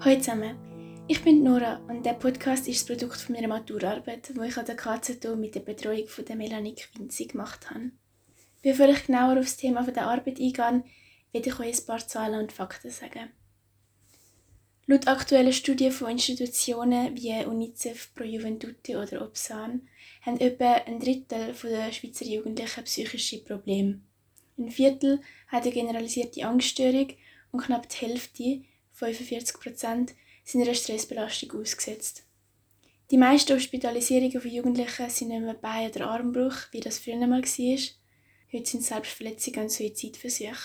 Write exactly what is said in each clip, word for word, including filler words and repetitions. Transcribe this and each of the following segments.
Hallo zusammen, ich bin Nora und der Podcast ist das Produkt von meiner Maturarbeit, die ich an der K Z O mit der Betreuung von der Melanie Quincy gemacht habe. Bevor ich genauer auf das Thema der Arbeit eingehe, werde ich euch ein paar Zahlen und Fakten sagen. Laut aktuellen Studien von Institutionen wie UNICEF, Pro Juventute oder Opsan haben etwa ein Drittel der Schweizer Jugendlichen psychische Probleme. Ein Viertel hat eine generalisierte Angststörung und knapp die Hälfte, fünfundvierzig Prozent, sind einer Stressbelastung ausgesetzt. Die meisten Hospitalisierungen von Jugendlichen sind nicht mehr Bein- oder Armbruch, wie das früher mal war. Heute sind es Selbstverletzungen und Suizidversuche.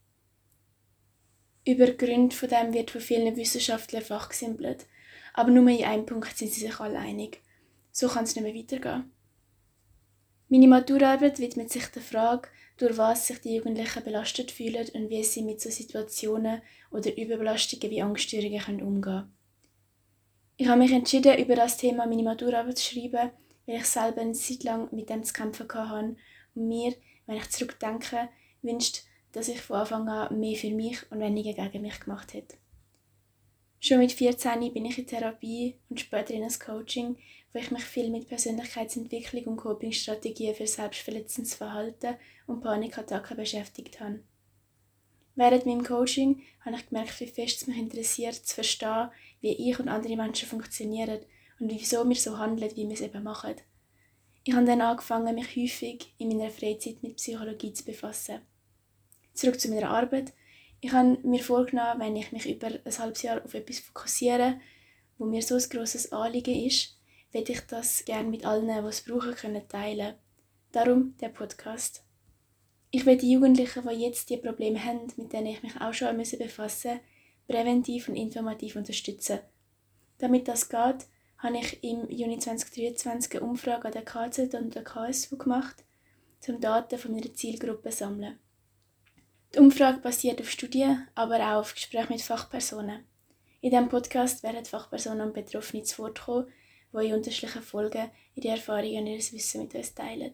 Über die Gründe von dem wird von vielen Wissenschaftlern fachgesimpelt, aber nur in einem Punkt sind sie sich alle einig. So kann es nicht mehr weitergehen. Meine Maturarbeit widmet sich der Frage, durch was sich die Jugendlichen belastet fühlen und wie sie mit so Situationen oder Überbelastungen wie Angststörungen umgehen können. Ich habe mich entschieden, über das Thema meine Maturarbeit zu schreiben, weil ich selber eine Zeit lang mit dem zu kämpfen hatte und mir, wenn ich zurückdenke, wünscht, dass ich von Anfang an mehr für mich und weniger gegen mich gemacht hätte. Schon mit vierzehn bin ich in Therapie und später in ein Coaching, wo ich mich viel mit Persönlichkeitsentwicklung und Copingstrategien für selbstverletzendes Verhalten und Panikattacken beschäftigt habe. Während meinem Coaching habe ich gemerkt, wie fest es mich interessiert, zu verstehen, wie ich und andere Menschen funktionieren und wieso wir so handeln, wie wir es eben machen. Ich habe dann angefangen, mich häufig in meiner Freizeit mit Psychologie zu befassen. Zurück zu meiner Arbeit. Ich habe mir vorgenommen, wenn ich mich über ein halbes Jahr auf etwas fokussiere, wo mir so ein grosses Anliegen ist, möchte ich das gerne mit allen, die es brauchen können, teilen. Darum der Podcast. Ich will die Jugendlichen, die jetzt die Probleme haben, mit denen ich mich auch schon befassen musste, präventiv und informativ unterstützen. Damit das geht, habe ich im Juni zwanzig dreiundzwanzig eine Umfrage an der K Z und der K S V gemacht, um Daten von meiner Zielgruppe zu sammeln. Die Umfrage basiert auf Studien, aber auch auf Gesprächen mit Fachpersonen. In diesem Podcast werden Fachpersonen und Betroffene zu Wort kommen, die in unterschiedlichen Folgen ihre Erfahrungen und ihr Wissen mit uns teilen.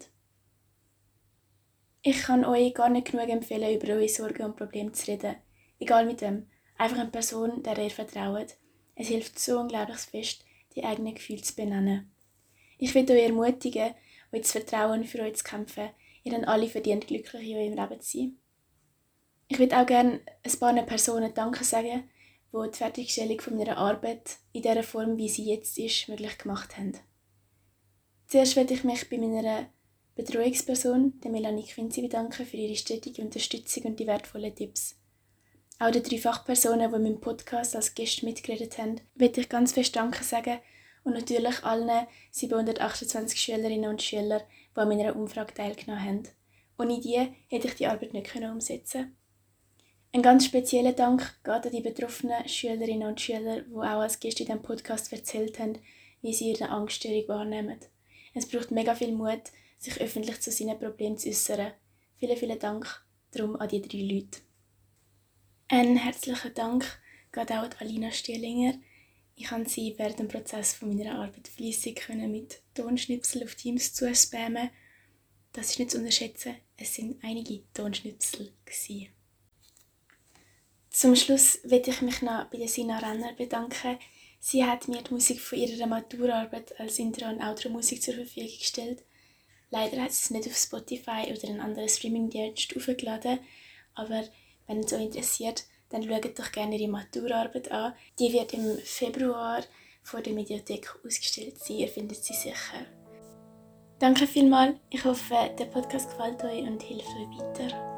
Ich kann euch gar nicht genug empfehlen, über eure Sorgen und Probleme zu reden. Egal mit wem. Einfach eine Person, der ihr vertraut. Es hilft so unglaublich fest, die eigenen Gefühle zu benennen. Ich will euch ermutigen, euch zu vertrauen und für euch zu kämpfen. Ihr habt alle verdient, glücklich in eurem Leben zu sein. Ich würde auch gerne ein paar Personen Danke sagen, die die Fertigstellung von meiner Arbeit in der Form, wie sie jetzt ist, möglich gemacht haben. Zuerst möchte ich mich bei meiner Betreuungsperson, der Melanie Quincy, bedanken für ihre stetige Unterstützung und die wertvollen Tipps. Auch den drei Fachpersonen, die in meinem Podcast als Gäste mitgeredet haben, möchte ich ganz fest Danke sagen und natürlich allen siebenhundertachtundzwanzig Schülerinnen und Schüler, die an meiner Umfrage teilgenommen haben. Ohne die hätte ich die Arbeit nicht umsetzen können. Ein ganz spezieller Dank geht an die betroffenen Schülerinnen und Schüler, die auch als Gäste in diesem Podcast erzählt haben, wie sie ihre Angststörung wahrnehmen. Es braucht mega viel Mut, sich öffentlich zu seinen Problemen zu äußern. Vielen, vielen Dank darum an die drei Leute. Ein herzlicher Dank geht auch an Alina Stierlinger. Ich konnte sie während dem Prozess von meiner Arbeit fleissig mit Tonschnipsel auf Teams zu spammen. Das ist nicht zu unterschätzen, es sind einige Tonschnipsel gewesen. Zum Schluss möchte ich mich noch bei der Sina Renner bedanken. Sie hat mir die Musik von ihrer Maturarbeit als Intro- und Outro-Musik zur Verfügung gestellt. Leider hat sie es nicht auf Spotify oder einen anderen Streamingdienst aufgeladen, aber wenn es euch interessiert, dann schaut doch gerne ihre Maturarbeit an. Die wird im Februar vor der Mediathek ausgestellt sein, ihr findet sie sicher. Danke vielmals, ich hoffe, der Podcast gefällt euch und hilft euch weiter.